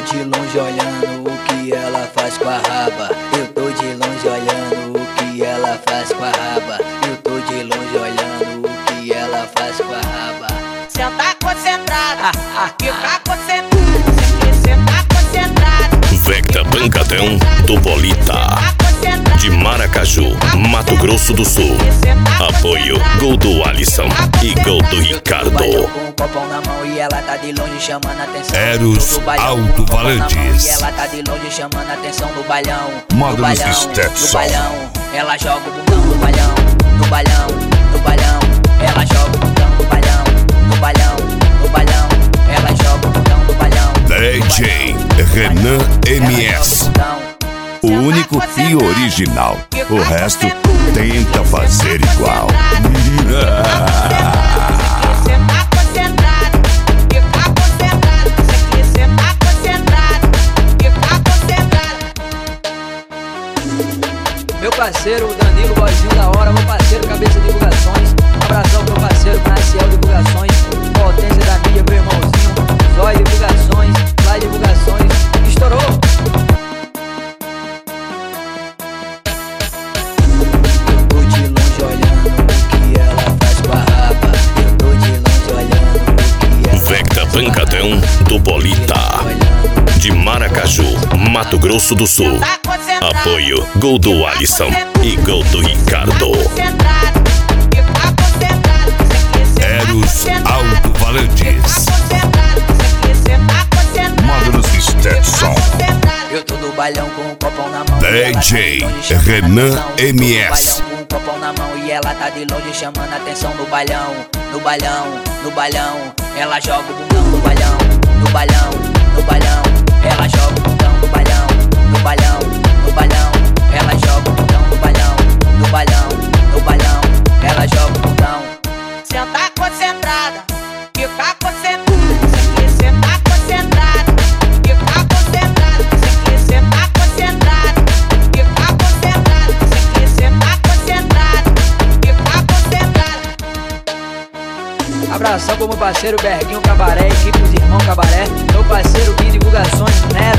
de longe olhando o que ela faz com a raba. Eu tô de longe olhando o que ela faz com a raba. Eu tô de longe olhando o que ela faz com a raba. Senta concentrada, fica concentrada, senta concentrada. Vecta Pancadão do Bolita, de Maracaju, Mato Grosso do Sul. Apoio gol do Alisson e gol do Ricardo. Com um copão na mão e ela tá de longe chamando a atenção. Eros Alto-Falantes. E ela tá de longe chamando a atenção no balhão. Módulos no balhão, Stetson. no balhão. Ela joga o bundão no balhão, no balhão, no balhão. Ela joga o bundão no balhão, no balhão, no balhão. Ela joga o bundão no balhão. DJ Renan MS, o único e original. O resto tenta fazer igual. Senta concentrada, fica concentrada. Senta concentrada, fica concentrada. Meu parceiro Danilo, vozinho da hora. Meu parceiro Cabeça Divulgações. Abração pro meu parceiro Maciel Divulgações. Potência da mídia, meu irmãozinho. Zói Divulgações, Lá Divulgações. Estourou! Eu tô de longe olhando o que ela faz com a raba. Eu tô de longe olhando o que ela Vecta Pancadão do Bolita, de Maracaju, Mato Grosso do Sul. Apoio gol do Alisson e gol do Ricardo. Eros Alto-Falantes. Módulos Stetson. Eu tô no balhão com um copão na mão. DJ Renan MS. Com um copão na mão e ela tá de longe chamando a atenção no balhão, no balhão, no balhão. Ela joga o bundão no balhão, no balhão, no balhão. Ela joga o bundão no balhão, no balhão, no balhão. Ela joga o bundão no balhão, no balhão, no balhão. Ela joga o bundão. Senta concentrada, fica concentrada. Senta concentrada, fica concentrada. Senta concentrada, fica concentrada. Senta concentrada, fica concentrada. Abração pro meu parceiro Berguinho Cabaré, equipe dos Irmãos Cabaré. Meu parceiro Gui Divulgações, né?